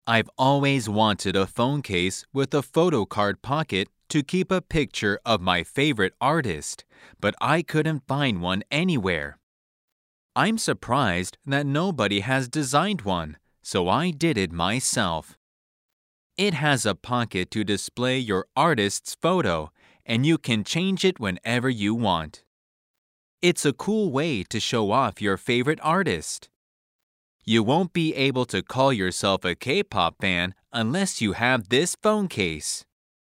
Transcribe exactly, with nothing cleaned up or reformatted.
I've always wanted a phone case with a photo card pocket to keep a picture of my favorite artist, but I couldn't find one anywhere. I'm surprised that nobody has designed one, so I did it myself. It has a pocket to display your artist's photo, and you can change it whenever you want. It's a cool way to show off your favorite artist. You won't be able to call yourself a K-pop fan unless you have this phone case.